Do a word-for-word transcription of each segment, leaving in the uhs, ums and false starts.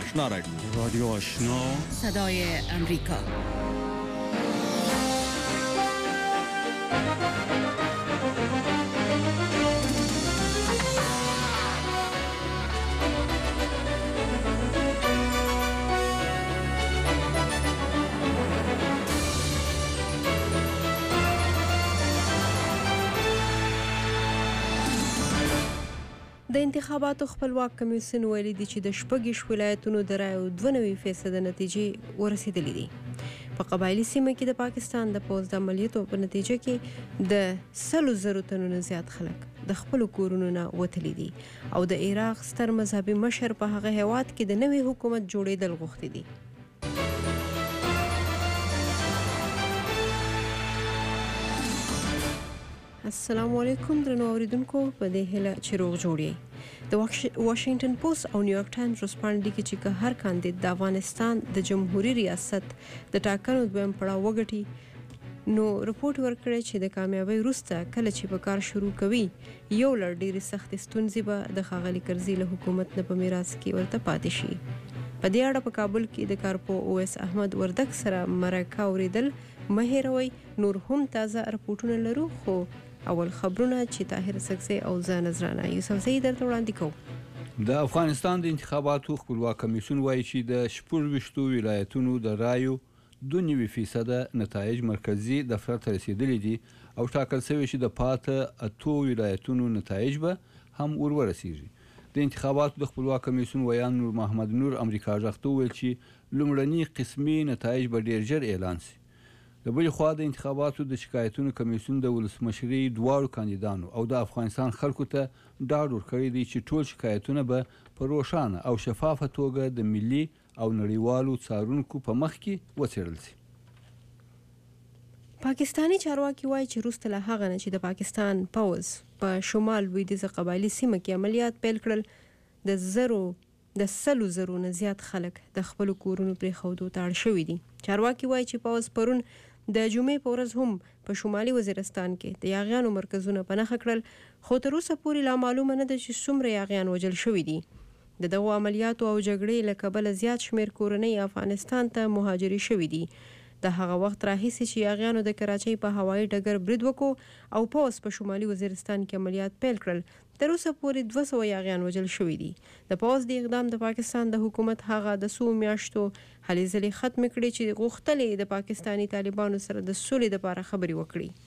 آشنا رادیو رادیو آشنا صدای امریکا. د انتخاباتو خپلواک کمیسیون ویلي دي چې د شپږ ولایتونو د رایو دوه نوي فیصده نتیجې ورسېدلې دي. په قبایلي سیمه کې د پاکستان د پوځ د عملیاتو په نتیجه کې د سلو زرو تنو نه زیات خلک د خپلو کورونو نه وتلي دي او د عراق ستر مذهبي مشر په هغه هیواد کې د نوي حکومت جوړېدل غوښتي دي. السلام علیکم درنو اوریدونکو، په دې هیله چې روغ جوړ یې. د واشنګټن پوسټ او نیویارک ټایمز ورسپاڼې لیکي چې که هر کاندید د افغانستان د جمهوریت ریاست د ټاکنو دویم پړاو وګټي، نو رپورټ ورکړی چې د کامیابۍ وروسته کله چې به کار شروع کوي یو لړ ډېرې سختې ستونزې به د ښاغلي کرزي له حکومت نه په میراث کې ورته پاتې شي. په دې اړه په کابل کې د کارپو اویس احمد وردک سره مرکه اورېدل مه هېروئ. نور هم تازه رپورټونه لرو، خو اول خبرونه چې طاهر سکزی او زه نذرانه یوسفزۍ درته وړاندې کوو. د افغانستان د انتخاباتو خپلواک کمیسیون وایي چې د شپږویشتو ولایتونو د رایو دوه نوي فیصده نتایج مرکزي دفتر ته رسېدلي دي او ټاکل شوي چې د پاته اتو ولایتونو نتایج به هم ور ورسېږي. د انتخاباتو د خپلواک کمیسیون ویان نور محمد نور امریکا غږ ته وویل چې لومړني قسمي نتایج به ډېر ژر اعلان شي. د بلې خوا د انتخاباتو د شکایتونو کمیسیون د ولسمشرۍ دواړو کاندیدانو او د افغانستان خلکو ته ډاډ ورکړی دی چې ټول شکایتونه به په روښانه او شفافه توګه د ملي او نړیوالو څارونکو په مخ کې وڅېړل شي. پاکستانی چارواکي وایي چې وروسته له هغه نه چې د پاکستان پوځ په شمال لویدیځه قبایلي سیمه کې عملیات پیل کړل، د زرو د سلو زرو نه زیات خلک د خپلو کورونو پرېښودو ته اړ شوي دي. چارواکي وایي چې پوځ پرون د جمعې په ورځ هم په شمالي وزیرستان کې د یاغیانو مرکزونه په نښه کړل، خو تر اوسه پورې لا معلومه نه ده چې څومره یاغیان وژل شوي دي. د دغو عملیاتو او جګړې له کبله زیات شمېر کورنۍ افغانستان ته مهاجرې شوي دي. د هغه وخت راهیسې چې یاغیانو د کراچۍ په هوایي ډګر برید وکړو او پوځ په شمالي وزیرستان کې عملیات پیل کړل، تر اوسه پورې دوه سوه یاغیان وژل شوي دي. د پوځ د اقدام د پاکستان د حکومت هغه د څو میاشتو هلې ځلې ختمې کړې چې غوښتلې د پاکستاني طالبانو سره د سولې دپاره خبرې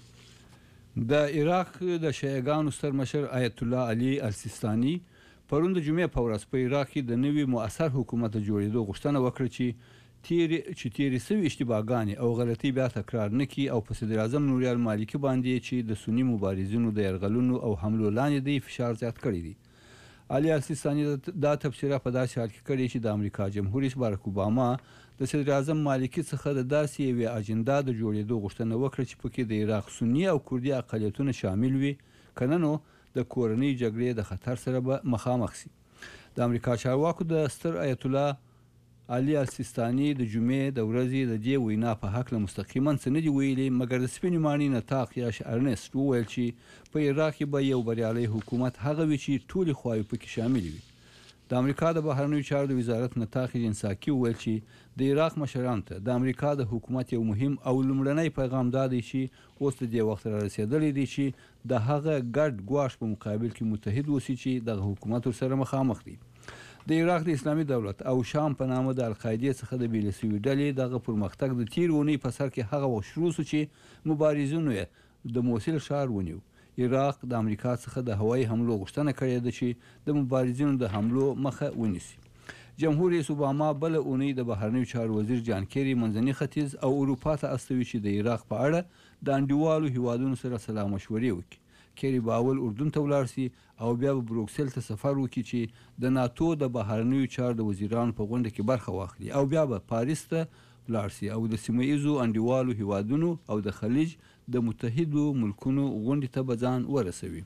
وکړي. د عراق د شیعهګانو ستر مشر آیت الله علي السیستاني پرون د جمعې په ورځ په عراق کې د نوي مؤثر حکومت د جوړېدو غوښتنه وکړه چې تیری چې تیری سوي اشتباهګانې او غلطۍ بیا تکرار نه کړي او په صدر اعظم نوریال مالکي باندې چې د سني مبارزینو د یرغلونو او حملو لاندې دی فشار زیات کړی دی. علي السیستاني دا تبصره په داسې حال کې کړې چې د امریکا جمهور رئیس بارک اوباما د صدر اعظم مالکي څخه د داسې یوې اجنډا د جوړېدو غوښتنه وکړه چې پکې د عراق سني او کردي اقلیتونه شامل وي، که نه نو د کورنۍ جګړې د خطر سره به مخامخ شي. د امریکا چارواکو د ستر آیت الله علي السیستاني د جمعې د ورځې د دې وینا په هکله مستقیما څه نه دي ویلي، مګر د سپینې ماڼۍ نطاق یاش ارنست وویل چې په عراق کې به یو بریالی حکومت هغه وي چې ټولې خواوې پکې شاملې وي. د امریکا د بهرنیو چارو د وزارت نطاق جنساکي وویل چې د عراق مشرانو ته د امریکا د حکومت یو مهم او لومړنی پیغام دا دی چې اوس د دې وخت را رسېدلی دی چې د هغه ګډ ګواښ په مقابل کې متحد اوسي چې دغه حکومت ورسره مخامخ دی. د عراق د اسلامي دولت او شام په نامه د القاعدې څخه د بېلې سوي ډلې دغه پرمختګ د تېرې اونۍ په سر کې هغه وخت شروع شو چې مبارزینو یې د موصل ښار ونیو. عراق د امریکا څخه د هوایي حملو غوښتنه کړې ده چې د مبارزینو د حملو مخه ونیسي. جمهور رئیس اوباما بله اونۍ د بهرنیو چارو وزیر جان کیری منځني ختیځ او اروپا ته استوي چې د عراق په اړه د انډیوالو هیوادونو سره سلا مشورې وکړي. کیری به اول اردن ته ولاړ سي او بیا به بروکسل ته سفر وکړي چې د ناتو د بهرنیو چارو د وزیرانو په غونډه کې برخه واخلي او بیا به پاریس ته ولاړ سي او د سیمه ییزو انډیوالو هیوادونو او د خلیج د متحدو ملکونو غونډې ته به ځان ورسوي.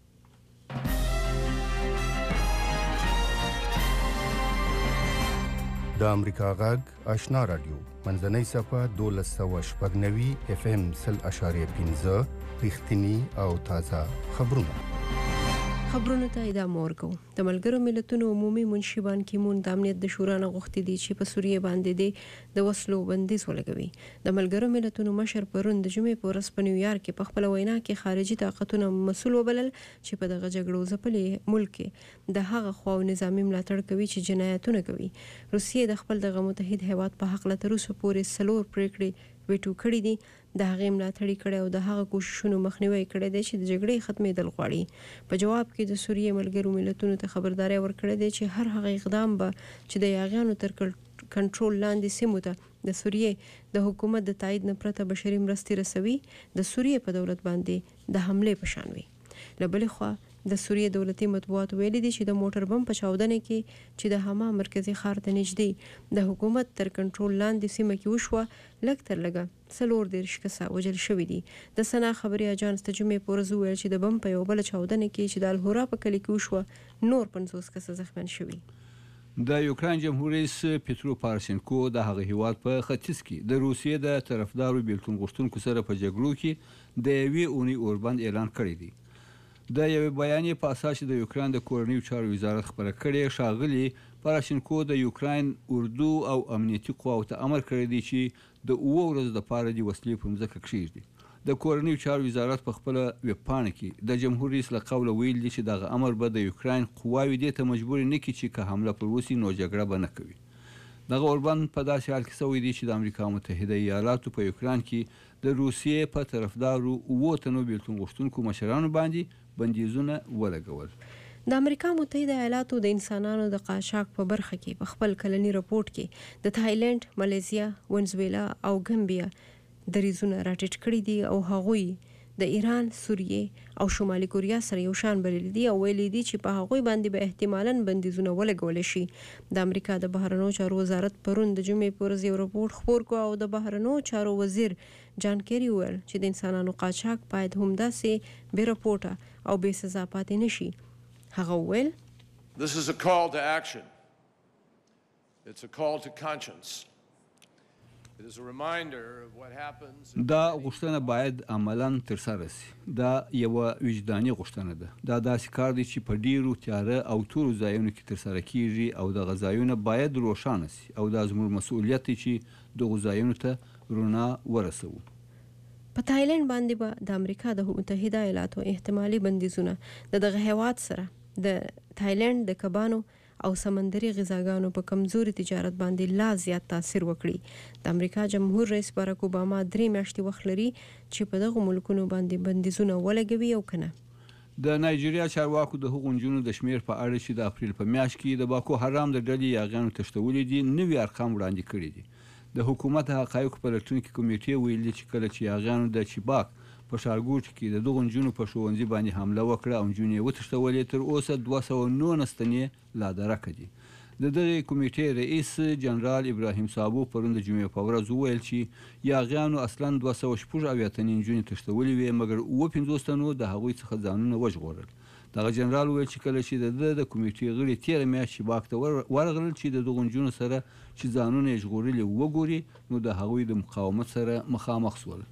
د امریکا غږ آشنا رادیو منځنۍ صفحه دولس سوه شپږ نوي اف ام سل اشاریه پنځه رښتیني او تازه خبرونه. خبرونو ته ادامه ورکوو. د ملګرو ملتونو عمومي منشي بان کی مون د امنیت د شورا نه غوښتي دي چې په سوریه باندې د وسلو بندیز ولګوي. د ملګرو ملتونو مشر پرون د جمعې په ورځ په نیویارک کې په خپل وینا کې خارجي طاقتونو مسؤل وبلل چې په دغه جګړو ځپلي ملک کې د هغه خواو نظامی ملاتړ کوي چې جنایتونه کوي. روسیې د خپل دغه متحد هیواد په حق له تر اوسه پورې څلور پریکړې ویټو کړی دي. د هغې ملاتړ کړی او د هغه کوششونو مخنیوي کړی دی چې د جګړې ختمېدل غواړي. په جواب کې د سوریې ملګرو ملتونو ته خبرداری ورکړی دی چې هر هغه اقدام به چې د یاغیانو تر کنټرول لاندې سیمو ته د سوریې د حکومت د تایید نه پرته بشري مرستې رسوي د سوریې په دولت باندې د حملې په شان وي. له بلې خوا د سوریې دولتي مطبوعات ویلي دي چې د موټر بم په چاودنه کې چې د حما مرکزی ښار ته نږدې د حکومت تر کنټرول لاندې سیمه کې وشوه لږ تر لږه څلور دېرش کسه وژل شوي دي. د سنا خبري اجانس ته جمعې په ورځ وویل چې د بم په یو بله چاودنه کې چې د الهورا په کلي کې وشوه نور پنځوس کسه زخمیان شوي. د یوکراین جمهور رئیس پیترو پاراشینکو د هغه هیواد په ختیځ کې د روسیې د طرفدارو بیلتون غوښتونکو سره په جګړو کې د یوې اونۍ اوربند اعلان کړی دی. د یوې بیانیې په اساس د یوکراین د کورنیو چارو وزارت خبره کړې ښاغلي پاراشینکو د یوکراین اردو او امنیتي قواو ته امر کړی دی چې د اوه ورځو دپاره دې وسلې په مځکه کښېږدي. د کورنیو چارو وزارت په خپله ویبپاڼه کې د جمهور رئیس له قوله ویل دي چې دغه امر به د یوکراین قواوې دې ته مجبورې نه کړي چې که حمله پر وسي نو جګړه به نه کوي. دغه اوربند په داسې حال کې شوی دی چې د امریکا متحده ایالاتو په یوکراین کې د روسیې په طرفدارو اووه تنو بیلتون غوښتونکو مشرانو باندې بندیزونه ولګول. د امریکا متحده ایالاتو د انسانانو د قاچاق په برخه کې په خپل کلني رپورت کې د تایلند، مالیزیا، ونزویلا او ګمبیا دریځونه راټیټ کړي دي او هغوی د ایران، سوریې او شمالي کوریا سره یو شان بللي دي او ویلي دي چې په هغوی باندې به احتمالاً بندیزونه ولګول شي. د امریکا د بهرنیو چارو وزارت پرون د جمعې په ورځ یو رپورت خپور کړ او د بهرنیو چارو وزیر جان کیری وویل چې د انسانانو قاچاق باید همداسې بې رپورټه او بې سزا پاتې نشي. هغه وویل This is a call to action. It's a call to conscience. It is a reminder of what happens. دا غوښتنه باید عملاً ترسره شي. دا یوه وجداني غوښتنه ده. دا داسې کار دی چې په ډیرو تیاره او تورو ځایونو کې ترسره کیږي او دغه ځایونه باید روښانه شي او دا زموږ مسؤلیت دی چې دغو ځایونو ته رڼا ورسوو. په تایلند باندې به با د امریکا د متحده ایالاتو احتمالي بندیزونه د دغه هیواد سره د تایلند د کبانو او سمندري غذاګانو په کمزوري تجارت باندې لا زیات تاثیر وکړي. د امریکا جمهور رئیس باراک اوباما درې میاشتې وخت لري چې په دغه ملکونو باندې بندیزونه ولګوي او کنه. د نایجیریا چارواکو د هغو نجونو د شمیر په اړه چې د اپریل په میاشت کې د باکو حرام د ډلې یاغیانو تښتولي دي نوي ارقام وړاندې کړي دي. د حکومت حقایقو په لټونکي کمیټې ویلي چې کله چې یاغیانو د چیباک په ښارګوټي کې د دغو نجونو په ښوونځي باندې حمله وکړه او نجونې یې وتښتولې تر اوسه دوه سوه نولس تنې لا درکه دي. د دغې کمیټې رئیس جنرال ابراهیم صابو پرون د جمعې په ورځ وویل چې یاغیانو اصلا دوه سوه شپږ اویا تنې نجونې تښتولې وې مګر اووه پنځوس تنو د هغوی څخه ځانونه وژغورل. دغه جنرال وویل چې کله چې د ده د کمیټې غړي تېره میاشت چیباک ته ورغلل چې د دغو نجونو سره چې ځانونه یې ژغورلي وګوري نو د هغوی د مقاومت سره مخامخ شول.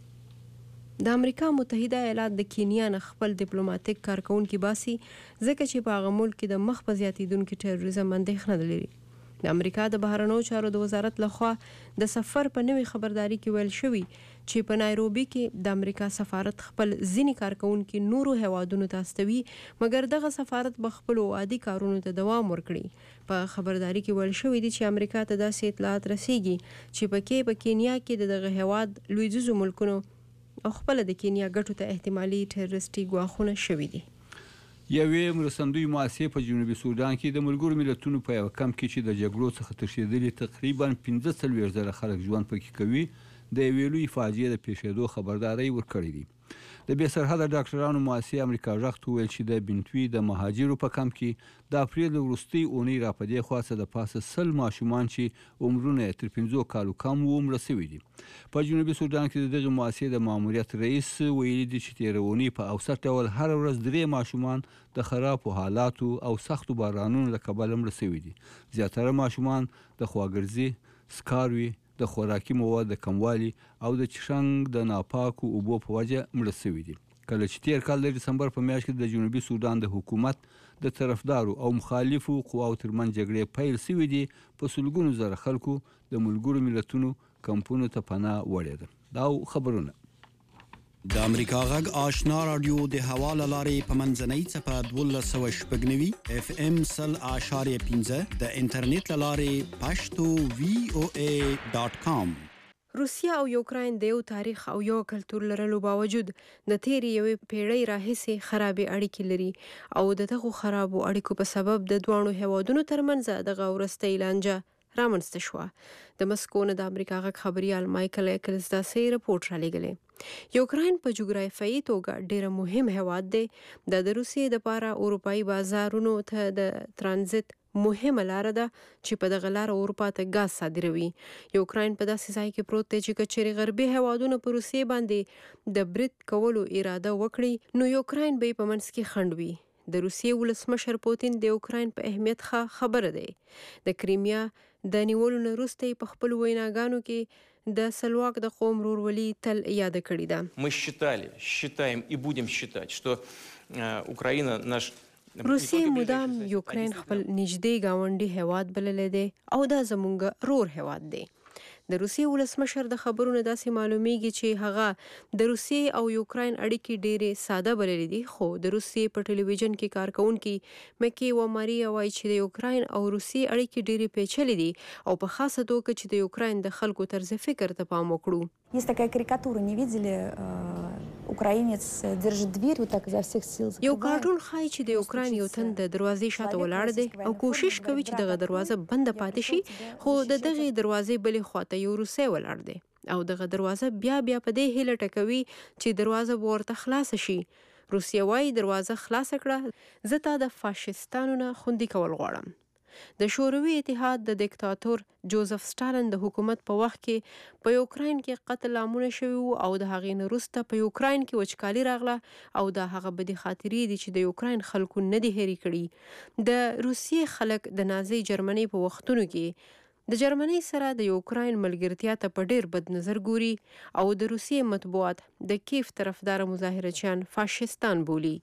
د امریکا متحده ایالات د کینیا نه خپل ډیپلوماټیک کارکونکي باسي ځکه چې په هغه ملک کې د مخ په زیاتېدونکي ټیروریزم اندېښنه لري. د امریکا د بهرنیو چارو د وزارت لخوا د سفر په نوې خبرداري کې ویل شوي چې په نایروبي کې د امریکا سفارت خپل ځینې کارکونکي نورو هیوادونو ته استوي مګر دغه سفارت به خپلو عادي کارونو ته دوام ورکړي. په خبرداري کې ویل شوي دي چې امریکا ته داسې اطلاعات رسیږي چې پکې په کینیا کې د دغه هیواد لویدیځو ملکونو او خپل د کینیا ګټو ته احتمالي ټیرریستي ګواښونه شوي دي. یوې مرستندوی مؤسسې په جنوبي سودان کې د ملګرو ملتونو په یو کمپ کې چې د جګړو څخه تښتېدلي تقریبا پنځه څلوېښت زره خلک ژوند پکې کوي د یوې لویې فاجعې د پیښېدو خبرداری ورکړی دی. د بې سرحده ډاکټرانو مؤسسې امریکا غږ ته وویل چې د بنتوي د مهاجرو په کمپ کې د اپریل وروستۍ اونۍ را په دې خوا څه د پاسه سل ماشومان چې عمرونه یې تر پنځو کالو کم وو مړه سوي دي. په جنوبي سودان کې د دغې مؤسسې د ماموریت رئیس ویلي دي چې تېره اونۍ په اوسط ډول هره ورځ درې ماشومان د خرابو حالاتو او سختو بارانونو له کبله مړه سوي دي. زیاتره ماشومان د خواګرځي، سکاروي، د خوراکي مواد د کموالي او د چشنګ د ناپاکو اوبو په وجه مړه سوي دي. کله چې تیر کال د دسمبر په میاشت کې د جنوبي سودان د حکومت د طرفدارو او مخالفو قواو ترمنځ جګړې پیل شوې دي، په سلګونو زره خلکو د ملګرو ملتونو کمپونو ته پناه وړې ده. دا خبرونه د امریکا غږ آشنا رادیو د حواله لارې په منځنۍ څپه دولس سوه شپږ نوي اف ام سل اعشاریه پنځه د انټرنیټ له لارې پښتو وی او ای ډاټ کام. روسیه او یوکراین د یو تاریخ او یو کلتور لرلو باوجود د تیرې یوې پیړۍ راهیسې خرابې اړیکې لري او د دغو خرابو اړیکو په سبب د دواړو هیوادونو ترمنځ دغه وروستۍ لانجه رامنځته شوه. د مسکو نه د امریکا غږ خبريال مایکل ایکلز داسې رپورټ را لېږلی. یوکراین په جغرافیایي توګه ډېر مهم هیواد دی. د روسیې لپاره اروپایي بازارونو ته د ترانزیت مهمه لار ده چې په دغه لار اروپا ته غاز صادروي. یوکراین په داسې ځای کې پروت دی چې کچېرې غربي هیوادونو په روسیې باندې د برید کولو اراده وکړي نو یوکراین به په منځ کې خنډ وي. د روسیې ولسمشر پوتین د یوکراین په اهمیت خبره دی. د کریمیا د نیولو نه وروسته په خپل ویناګانو کې د سلواک د قوم ورورولي تل یاد کړې ده. Мы считали, считаем и будем считать, что Украина наш روسیې مدام یوکراین خپل نږدې گاونډي هیواد بللی دی او دا زمونږ رور هیواد دی. د روسیې ولسمشر د خبرونو داسې معلومیږي چې هغه د روسیې او یوکراین اړیکې ډېرې ساده بللې دي، خو د روسیې په ټلویزیون کې کارکونکي مکی و ماریا وایي چې د یوکراین او روسیې اړیکې ډېرې پیچلې دي او په خاصه توګه چې د یوکراین د خلکو طرز فکر ته پام وکړو. Есть такая карикатура, не видели? Украинец держит дверь вот так изо всех сил. یو کارټون ښایي چې د یوکراین یو تن د دروازې شاته ولاړ دی او کوشش کوي چې دغه دروازه بنده پاتې شي، خو د دغه دروازې بلې خواته یو روسي ولاړ دی او دغه دروازه بیا بیا په دې هیله ټکوي چې دروازه ورته خلاص شي. روسیه وايي دروازه خلاص کړه، زه تا د فاشیستانو نه خوندي کول غواړم. د شوروي اتحاد د دیکتاتور جوزف ستالین د حکومت په وخت کې په یوکراین کې قتل عامونه شوي وو او د هغې نه وروسته په یوکراین کې وچکالي راغله او دا هغه بدې خاطرې دي چې د یوکراین خلکو نه دي هېرې کړي. د روسیې خلک د نازي جرمني په وختونو کې د جرمني سره د یوکراین ملګرتیا ته په ډېر بد نظر ګوري او د روسیې مطبوعات د کیف طرفدار مظاهرچیان فاشیستان بولي.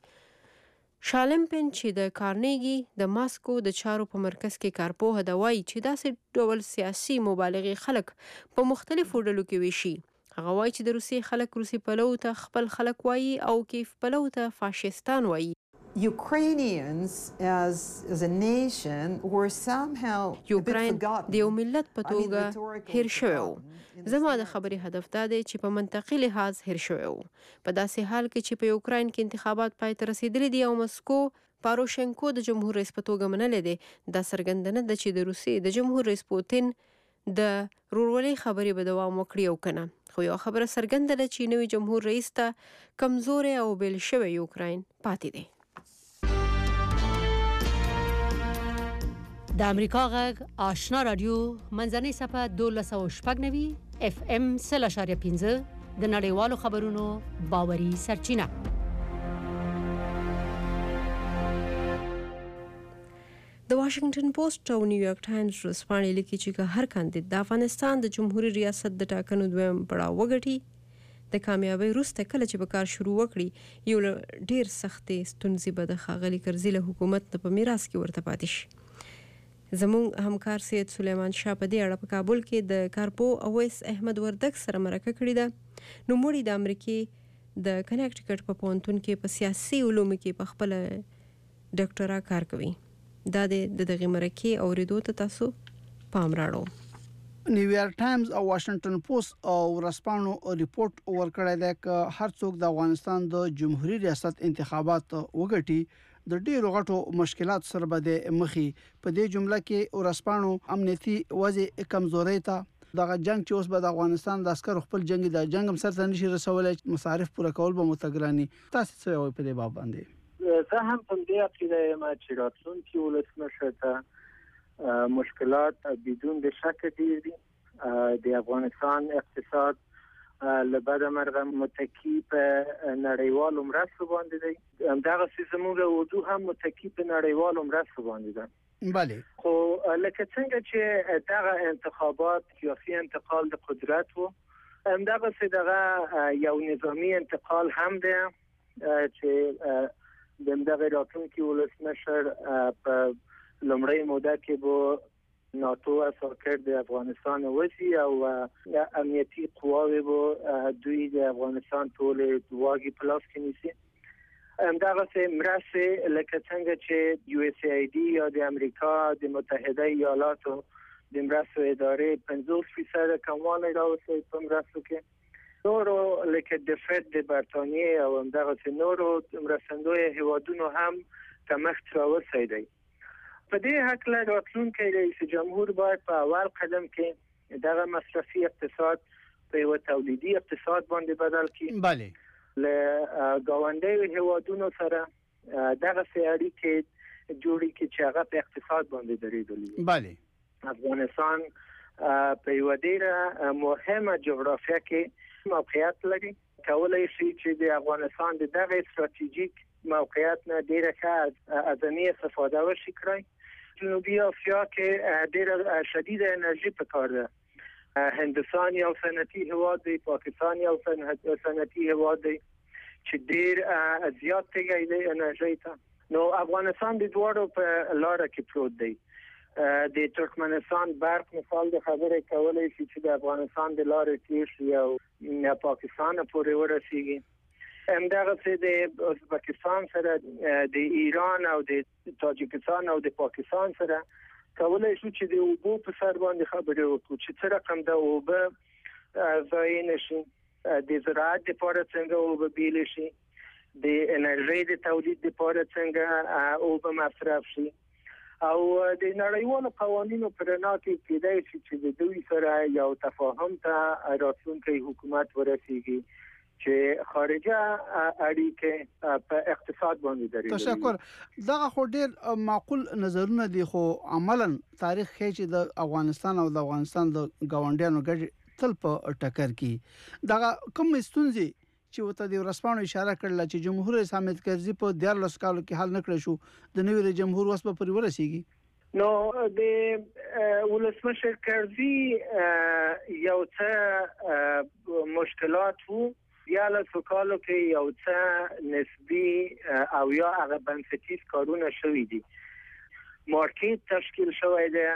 شالمپن چې د کارنیګي د ماسکو د چارو په مرکز کې کارپوهه ده وایي چې داسې ډول سیاسي مبالغې خلک په مختلفو ډلو کې ویشي. هغه وایي چې د روسیې خلک روسي پلو ته خپل خلک وایي او کیف پلو ته فاشیستان وایي. Ukrainians as as a nation were somehow یوکراین د یو ملت په توګه هیر شوی وو. زما د خبرې هدف دا دی چې په منطقي لحاظ هیر شوی وو په داسې حال کې چې په یوکراین کې انتخابات پای ته رسیدلي دي او مسکو پاروشنکو د جمهور رئیس په توګه منلی دی. دا څرګندونه ده چې د روسیې د جمهور رئیس پوتین د رورولۍ خبرې به دوام وکړي او کنه، خو یو خبره څرګنده ده چې نوي جمهور رئیس ته کمزوری او بیل شوی یوکراین پاتې دی. د امریکا غږ آشنا رادیو منځنۍ صفحه دولس سوه شپږ نوي اف ام سل اعشاریه پنځه د نړیوالو خبرونو باوري سرچینه. د واشنگټن پوسټ او نیویارک ټایمز ورځپاڼې لیکي چې هر کاندید د افغانستان د جمهوریت ریاست د ټاکنو دویم پړاو وګټي د کامیابی وروسته کله چې به کار شروع وکړي یو ډیر سختې ستونزې به د ښاغلي کرزي له حکومت نه په میراث کې ورته پاتې شي. زموږ همکار سید سلیمان شاه په دې اړه په کابل کې د کارپو اویس احمد وردک سره مرکه کړې ده. نوموړي د امریکې د کنیکټیکټ په پوهنتون کې په سیاسي علومو کې په خپله ډاکټرا کار کوي. دا د دغې مرکې اورېدو ته تاسو پام راړو. نیویارک ټایمز او واشنگټن پوسټ او ورځپاڼو ریپورت ورکړی دی چې هر څوک د افغانستان د جمهوریت ریاست انتخابات وګټي د ډیرو غټو مشکلات سره به د مخي په دې جمله کې ورسپانو امنیتي وضع کمزوري ته دغه جنگ چې اوس به د افغانستان د عسکر خپل جنگ د جنگ هم سره نشي رسولای، مصارف پوره کول به متګرانی. تاسو څه وایي په دې باب باندې؟ زه هم په دې عقیده یم چې راتلونکي ولسمشر ته مشکلات بدون د شک ډیر دي. د افغانستان اقتصاد لبعد مرغه متکی په نړیوالو مرستو باندې دی، همدغه زموږ وضو هم متکی په نړیوالو مرستو باندې ده. بله خو لکه څنګه چې دغه انتخابات سیاسي انتقال د قدرت وو، همدغه دغه یو نظامی انتقال هم ده چې د دغه راتلونکي ولسمشر په لومړۍ موده کې به ناتو اساکر د افغانستان وسی او امنیتي قواوی به دوی د افغانستان ټول واګي پلاس کې نیسي. همدغه سه مرسته لکه څنګه چې یو اس ای ډي یا د امریکا د متحده ایالاتو د مرستو ادارې پنځوس فیصد کموالی راوستی په مرستو کې، نورو لکه د فد د برطانیې او همدغه سه نورو مرستندوی هیوادونو هم کمښت راوستی دی. په دې هکله راتلونکی رئیس جمهور باید په اول قدم کې دغه مصرفي اقتصاد په یو تولیدي اقتصاد باندې بدل کړي. بله له ګاونډیو هیوادونو سره دغه سه اړیکې جوړې کړي چې هغه په اقتصاد باندې درېدلي. بله افغانستان په یو ډیره مهمه جغرافیه کې موقعیت لري، کولای شي چې د افغانستان د دغه استراتیژیک موقعیت نه ډیره ښه ازمي استفاده وشي کړی. جنوبي آسیا کې ډیره شدیده انرژي پکار ده. هندوستان یو صنعتي هیواد دی، پاکستان یو صنعتي هیواد دی چې ډیر زیات تیږي د انرژي ته. نو افغانستان د دواړو په لار کې پروت دی. د ترکمنستان برق مثال د خبرې کولای شي چې د افغانستان د لارې تیر شي او پاکستان پورې ورسیږي. همدغه څه د ازبکستان سره د ایران او د تاجکستان او د پاکستان سره کولای شي چې د اوبو په سر باندې خبرې وکړو چې څه رقم د اوبه ضایع نشي، د زراعت لپاره څنګه اوبه بیل شي، د انرژي د تولید لپاره څنګه اوبه مصرف شي، او د نړیوالو قوانینو پر رڼا کې کېدای شي چې د دوی سره یو تفاهم ته راتلونکی حکومت ورسیږي چې خارجه اړیکې په اقتصاد باندې درېږي. تشکر. دغه خو ډېر معقول نظرونه دي، خو عملاً تاریخ ښیي چې د افغانستان او د افغانستان د ګاونډیانو ګډ تل په ټکر کې دغه کوم ستونزې چې وته د ورسپانو اشاره کړل چې جمهور رئیس حامد کرزي په دیارلس کالو کې حل نکړ شو، د نوي رئیس جمهور وس په پرې ورسیږي. نو د ولسمشر کرزي یو څه مشکلات وو، دیارلس کالو کې یو څه نسبي او یا هغه بنسټیز کارونه شوي دي. مارکیټ تشکیل شوی دی،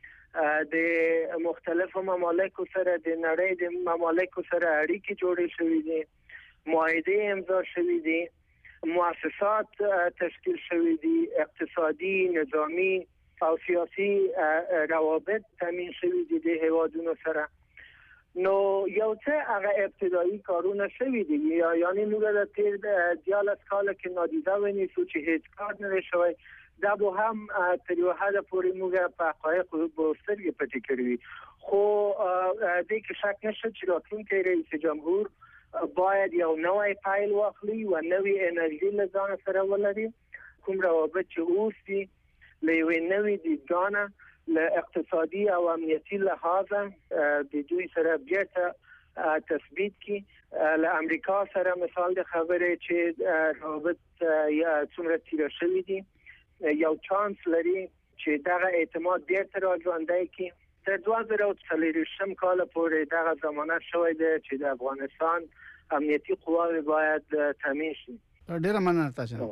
د مختلفو ممالکو سره د نړۍ د ممالکو سره اړیکې جوړې شوې دي، معاهده امضا شوې دي، مؤسسات تشکیل شوې دي، اقتصادي، نظامی او سیاسي روابط تامین شوې دي د هیوادونو سره. نو یو څه هغه ابتدایي کارونه شوي دي، یعنی موږ د تیر دیارلس کال کې نادیده ونیسو چې هیڅ کار نه شوی. دا به هم تر یو حد پورې موږ په حقایق په سترګې پټې کړې، خو دې کې شک نشته چې راتلونکی رئیس جمهور باید یو نوی پیل واخلي او نوی انرژي له ځان سره ولري. کوم روابط چې اوس دي له یوې نوې دیدګانه له اقتصادي او امنیتي لحاظه د دوی سره بیرته تثبیت کړي. له امریکا سره مثال د خبرې چې روابط یا څومره تیر شوي دي، یو چانس لري چې دغه اعتماد بیرته راژوندی کړي. تر دوه زره او څلوېښتم کال پورې دغه زمانه شوی دی چې د افغانستان امنیتي قواوې باید تامین شي. ډیره مننه تاسو.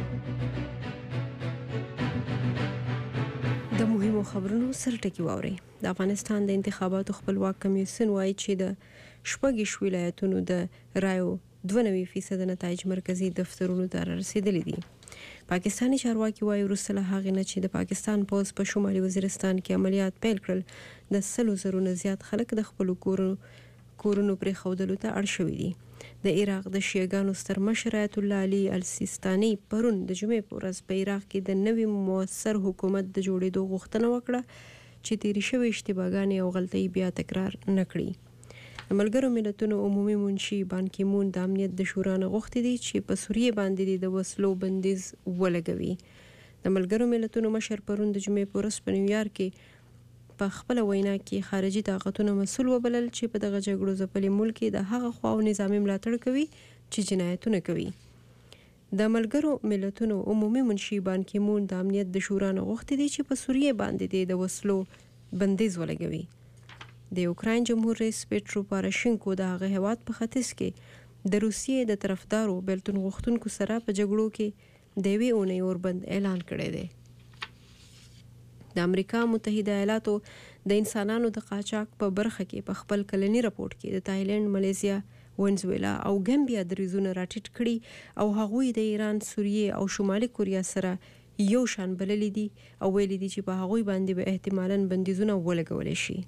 د مهمو خبرونو سرټکی واوري. د افغانستان د انتخاباتو خپلواک کمیسیون وایي چې د شپږ ولایتونو د رایو دوه نوي فیصد نتایج مرکزی دفترونو ته رسیدلي دي. پاکستانی چارواکي وایي وروسته له هغې نه چې د پاکستان پوځ په شمالي وزیرستان کې عملیات پیل کړل، د سلو زرو نه زیات خلک د خپلو کورونو کورونو پرېښودلو ته اړ شوي دي. د عراق د شیعګانو ستر مشر آیت الله علي السیستاني پرون د جمعې په ورځ په عراق کې د نوي موثر حکومت د جوړېدو غوښتنه وکړه چې تیرې شوې اشتباهګانې او غلطۍ بیا تکرار نه کړي. د ملګرو ملتونو عمومي منشي بان کی مون د امنیت د شورا نه غوښتي دي چې په سوریه باندې د وسلو بندیز ولګوي. د ملګرو ملتونو مشر پرون د جمعې په ورځ په نیویارک کې په خپل وینا کې خارجي طاقتونو مسؤل وبلل چې په دغه جګړو ځپلي ملک د هغه خواو نظامي ملاتړ کوي چې جنایتونه کوي. د ملګرو ملتونو عمومي منشي بان کی مون د امنیت د شورا نه غوښتي دي چې په سوریه باندې د وسلو بندیز ولګوي. د اوکراین جمهور رئیس پیټرو پاراشینکو د هغه هیواد په ختیځ کې د روسیې د طرفدارو بیلتون غوښتونکو سره په جګړو کې د یوې اونۍ اوربند اعلان کړی دی. د امریکا متحده ایالاتو د انسانانو د قاچاق په برخه کې په خپل کلنی راپورټ کې د تایلند، ملیزیا، وینزویلا او ګامبیا دریځونه راټیټ کړي او هغوی د ایران، سوریې او شمالي کوریا سره یو شان بللی دي او ویلي دي چې په هغوی باندې به احتمالاً بندیزونه ولګولی شي.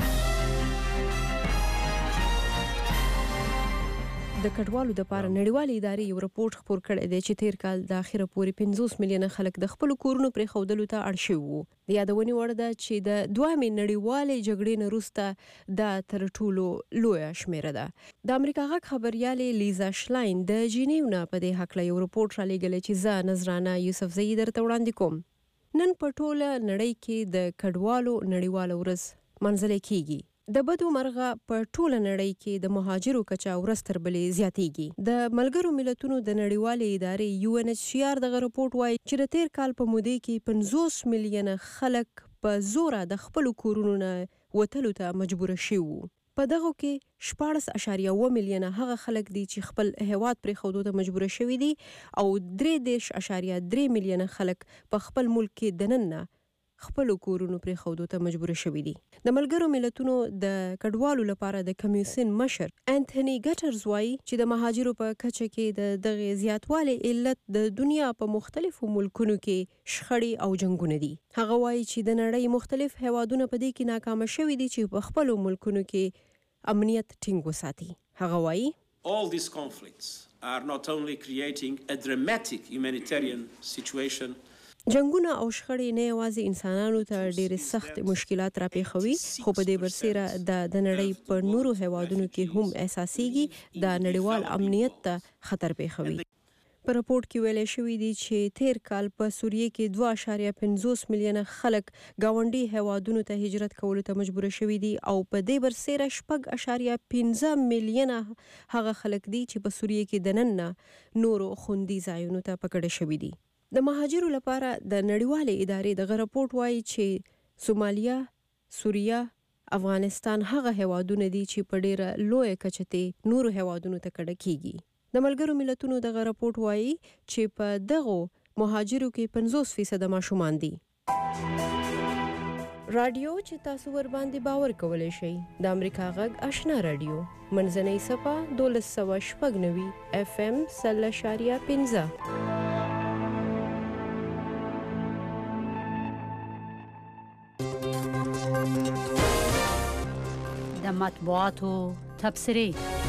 د کډوالو د پاره نړیوالې ادارې یو راپورټ خپور کړی دی چې تیر کال د اخره پورې پنځوس میلیونه خلک د خپل کورونو پرې خودلو ته اړ شوي وو. د یادونې وړ ده چې د دویمې نړیوالې جګړې نه وروسته دا تر ټولو لویه شمیره ده. د امریکا غږ خبریالې لیزا شلاین د جنیو نه په دې هکله یو راپورټ رالیږلی چې زه نذرانه یوسفزۍ درته وړاندې کوم. نن په ټوله نړۍ کې د کډوالو نړیواله ورځ منځلې کیږي. د بدو مرغه په ټوله نړۍ کې د مهاجرو کچه ورځ تر بلې زیاتیږي. د ملګرو ملتونو د نړیوالې ادارې یو ان ایچ سی آر دغه راپورټ وایي چې د تیر کال په موده کې پنځوس میلیونه خلک په زوره د خپل کورونو نه وتلو ته مجبور شوي وو. په دغه کې شپاړس اعشاریه اوه میلیونه هغه خلک دي چې خپل هیواد پرېښودو ته مجبور شوي دي او درې دېرش اعشاریه درې میلیونه خلک په خپل ملک کې دننه خپل کورونو پرېښودو ته مجبور شوي دي. د ملګرو ملتونو د کډوالو لپاره د کمیسیون مشر انټونی ګټرز وایي چې د مهاجرو په کچه کې د دغه زیاتوالي علت د دنیا په مختلفو ملکونو کې شخړې او جنگونه دي. هغه وایي چې د نړۍ مختلف هیوادونه په دې کې ناکامه شوي دي چې په خپل ملکونو کې امنیت ټینګ وساتي. هغه وایي All these conflicts are not only creating a dramatic humanitarian situation جنگونه او شخړې نه یوازې انسانانو ته ډېرې سخت مشکلات راپېښوي خو په دې برسیره د د نړۍ په نورو هیوادونو کې هم احساسېږي د نړیوال امنیت ته خطر پېښوي. په راپورټ کې ویل شوي دي چې تیر کال په سوریې کې دوه اعشاریه پنځوس میلیونه خلک ګاونډي هیوادونو ته هجرت کولو ته مجبور شوي دي او په دې برسیره شپږ اعشاریه پنځه میلیونه هغه خلک دي چې په سوریې کې دننه نورو خوندي ځایونو ته پکړه شوي دي. د مهاجرو لپاره د نړیوالې ادارې دغه راپورټ وایي چې سومالیا، سوریه، افغانستان هغه هیوادونه دي چې په ډیره لویه کچه ته نورو هیوادونو ته کډه کیږي. د ملګرو ملتونو دغه راپورټ وایي چې په دغو مهاجرو کې پنځوس فیصد ماشومان دي. رادیو چې تاسو ور باندې باور کولی شئ د امریکا غږ آشنا رادیو منځنۍ صفه دولس سوه شپږ نوي اف ام سل اشاریه پنځه. د مطبوعاتو تبصرې.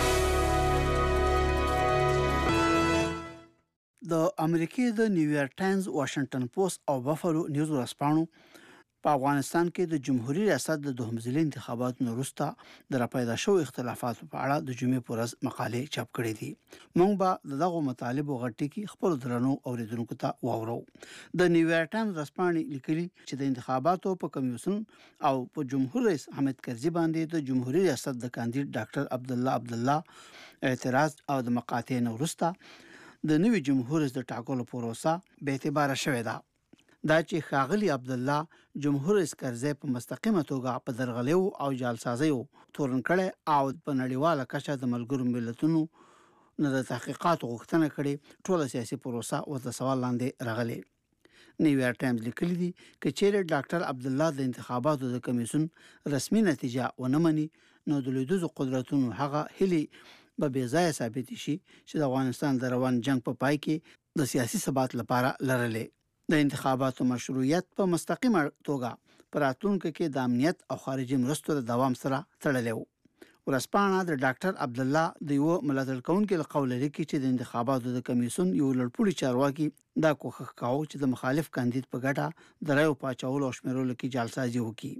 د امریکې د نیویارک ټایمز، واشنگټن پوسټ او بفلو نیوز ورځپاڼو په افغانستان کې د جمهوریت ریاست د دوهم ځلي انتخاباتو وروسته د راپیدا شوو اختلافاتو په اړه د جمعې په ورځ مقالې چاپ کړې دي. موږ به دغه مطالبو غټي کې خپل درنو اوریدونکو ته واورو. د نیویارک ټایمز ورځپاڼې لیکلي چې د انتخاباتو په کمیسیون او په جمهور رئیس حامد کرزي باندې د جمهوریت ریاست د کاندید ډاکټر عبدالله عبدالله اعتراض او د مقاطعې نه وروسته د نوي جمهور رئیس د ټاکلو پروسه به اعتبار شوې ده. دا چې ښاغلي عبدالله جمهور رئیس کرزي په مستقیمه توګه په درغلیو او جعلسازیو تورن کړي او په نړیواله کچه د ملګرو ملتونو نه د تحقیقاتو غوښتنه کړې، ټوله سیاسي پروسه ورته سوال لاندې راغلې. نیویارک ټایمز لیکلي دي چې چیرې ډاکټر عبدالله د انتخاباتو د کمیسیون رسمي نتیجه ونه مني نو د لویدیځو قدرتونو هغه هلې به بې ځایه ثابت شي چې د افغانستان د روان جنگ په پای کې د سیاسي ثبات لپاره لرلې. د انتخاباتو مشروعیت په مستقیمه توګه پر راتلونکو کې د امنیت او خارجي مرستو د دوام سره تړلی و. ورځپاڼه د ډاکټر عبدالله د یو ملاتړ کوونکي له قوله لیکي چې د انتخاباتو د کمیسیون یو لړپوړي چارواکي دا کوښښ کاوه چې د مخالف کاندید په ګټه د رایو پاچولو او شمیرلو کې جعلسازي وکړي.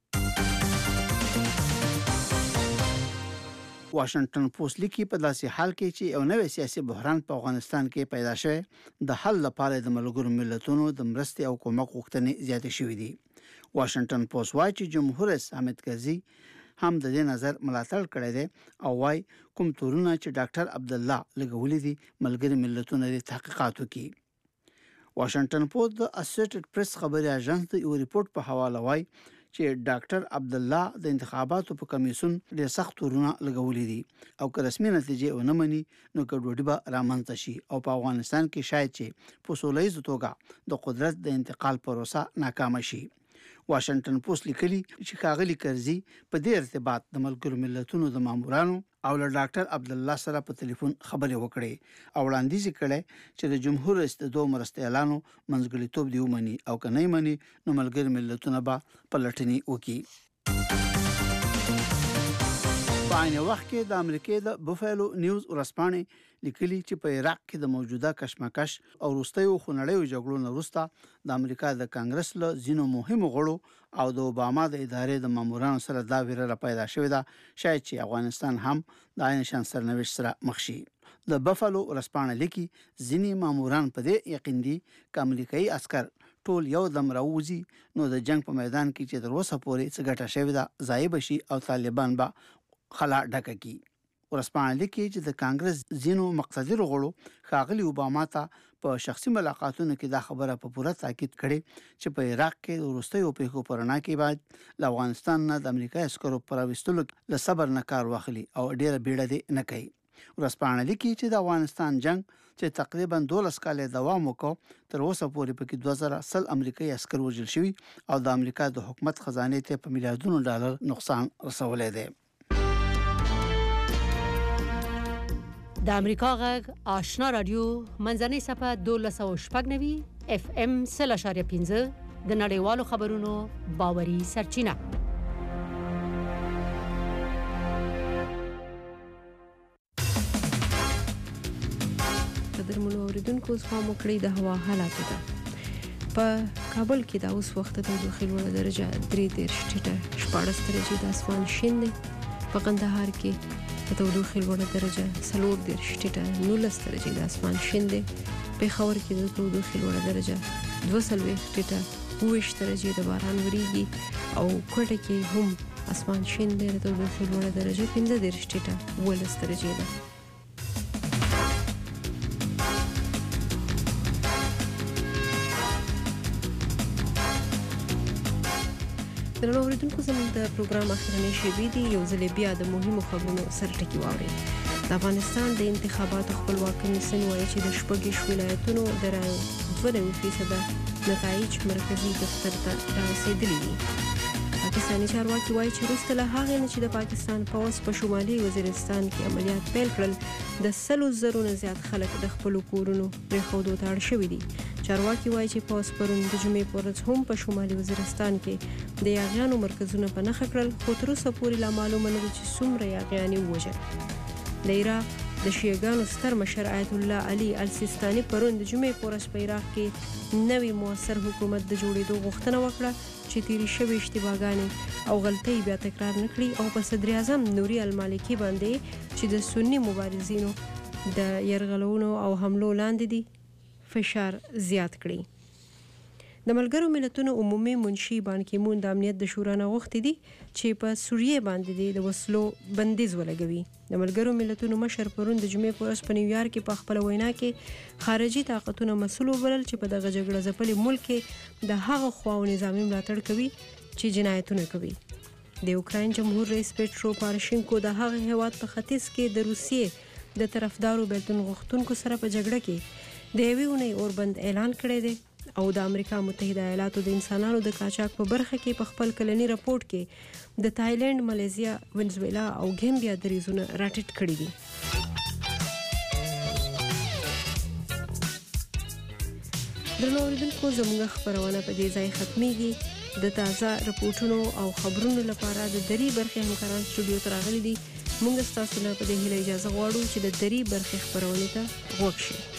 واشنگټن پوسټ لیکي په داسې حال کې چې یو نوې سیاسي بحران په افغانستان کې پیدا شوی د حل لپاره د ملګرو ملتونو د مرستې او کومک غوښتنې زیاتې شوې دي. واشنگټن پوسټ وایي چې جمهور رئیس حامد کرزي هم د دې نظر ملاتړ کړی دی او وايي کوم تورونه چې ډاکټر عبدالله لګولې دي ملګري ملتونو د تحقیقات وکړي. واشنگټن پوسټ د اسوسییټډ پریس خبري اژانس د یو ریپورت په حواله وايي چې ډاکټر عبد الله د انتخاباتو په کمیسون ډېر سخت تورونه لګولې دي او که رسمي نتیجې ونه مني نو ګډوډي به رامنځته شي او په افغانستان کې شاید چې په سوله ییزه توګه د قدرت د انتقال پروسه ناکام شي. واشنگټن پوسټ لیکلي چې ښاغلي کرزي په دې ارتباط د ملګرو ملتونو د مامورانو او له ډاکټر عبد الله سره په ټلیفون خبرې وکړې او وړاندیز کړي چې د جمهور رئیس د دوه مرستیالانو منځګړیتوب دی ومني او که نه مني نو ملګرو ملتونه به پلټنې وکړي. په عین وخت کې د امریکای د بوفالو نیوز ورځپاڼې لیکلي چې په عراق کې د موجوده کشمکش او وروستیو خونړیو جګړو نه وروسته د امریکا د کانګرس له ځینو مهمو غړو او د اوباما د ادارې د مامورانو سره دا ویره پیدا شوې ده شاید چې افغانستان هم د عین شان سرنوشت سره مخ شي. د بوفالو ورځپاڼه لیکي ځینې ماموران په دې یقین دي چې امریکایي عسكر ټول یو دم راوځي نو د جنگ په میدان کې چې تر اوسه پورې څه ګټه شوې ده ضایع بشي او طالبان به خلا ډکه کی. ورځپاڼه لیکي چې د کانګرس ځینو مقصدي غړو ښاغلي اوباما ته په شخصي ملاقاتونو کې دا خبره په پوره تاکید کړي چې په عراق کې د وروستیو پیښو پرنا کې بعد له افغانستان نه د امریکا عسکرو پراوستلو له صبر نه کار واخلي او ډیره بیړه دې نه کوي. ورځپاڼه لیکي چې د افغانستان جنگ چې تقریبا دولس کال دوام وکړ تر اوسه پورې په کې دوه زره سل امریکایي عسکر وژل شوي او د امریکا د حکومت خزانه ته په میلیارډونو ډالر نقصان رسولی دی. د امریکا غږ آشنا رادیو منځنۍ صفحه دولس او شپږ نوي اف ام سل اشاریه پنځه د نړیوالو خبرونو باوري سرچینه. قدرمنو اوریدونکو زما وکړئ د هوا حالاتو ته. په کابل کې دا اوس وخت د تودوخې لوړه درجه درې دېرش ټیټه شپاړس درجې د اسمان شین دی. په قندهار کې د تودوخې لوړه درجه څلور دېرش ټیټه نولس درجې د اسمان شین دی. پېښور کې د تودوخې لوړه درجه دوه څلوېښت ټیټه اووه ویشت درجې د باران وریږي او کوټه کې هم اسمان شین دی. د تودوخې لوړه درجه پنځه دېرش ټیټه اوولس درجې ده. درنو اوریدونکو زموږ د پروګرام اخرنۍ شېبې دي. یو ځل بیا د مهمو خبرونو سرټکي واورئ. د افغانستان د انتخاباتو خپلواک کمیسیون وایي چې د شپږ ولایتونو د رایو دوه نوي فیصده نتایج مرکزي دفتر ته رارسېدلي دي. پاکستاني چارواکي وایي چې وروسته له هغې نه چې د پاکستان پوځ په شمالي وزیرستان کې عملیات پیل کړل د سلو زرو نه زیات خلک د خپلو کورونو پرېښودو ته اړ شوي دي. چارواکي وایي چې پوځ پرون د جمعې په ورځ هم په شمالي وزیرستان کې د یاغیانو مرکزونه په نښه کړل خو تر اوسه پورې لا معلومه نه ده چې څومره یاغیان یې ووژل. د عراق د شیعګانو ستر مشر آیت الله علي السیستاني پرون د جمعې په ورځ په عراق کې نوی موثر حکومت د جوړېدو غوښتنه وکړه چې تیرې شوې اشتباهګانې او غلطۍ بیا تکرار نه کړي او په صدر اعظم نوري المالکي باندې چې د سني مبارزینو د یرغلونو او حملو لاندې دي فشار زیات کړي. د ملګرو ملتونو عمومي منشي بان کی مون د امنیت د شورا نه غوښتي دي چې په سوریه باندې د وسلو بندیز ولګوي. د ملګرو ملتونو مشر پرون د جمعې په ورځ په نیویارک کې په خپل وینا کې خارجي طاقتونو مسؤل وبلل چې په دغه جګړه ځپلي ملک کې د هغه خواو نظامي ملاتړ کوي چې جنایتونه کوي. د اوکراین جمهور رئیس پیټرو پاروشینکو د هغه هیواد په ختیځ کې د روسیې د طرفدارو بیلتون غوښتونکو سره په جګړه کې د یوې اونۍ اوربند اعلان کړی دی او د امریکا متحده ایالاتو د انسانانو د قاچاق په برخه کې په خپل کلني راپورټ کې د تایلند، مالیزیا، وینزویلا او ګیمبیا دریځونه راټیټ کړي دي. درنو اوریدونکو زموږ خپرونه په دې ځای ختمیږي. د تازه رپورټونو او خبرونو لپاره د دري برخې همکاران سټوډیو ته راغلي دي. موږ ستاسو نه په دې هیله اجازه غواړو چې د دري برخې خپرونې ته غوږ شئ.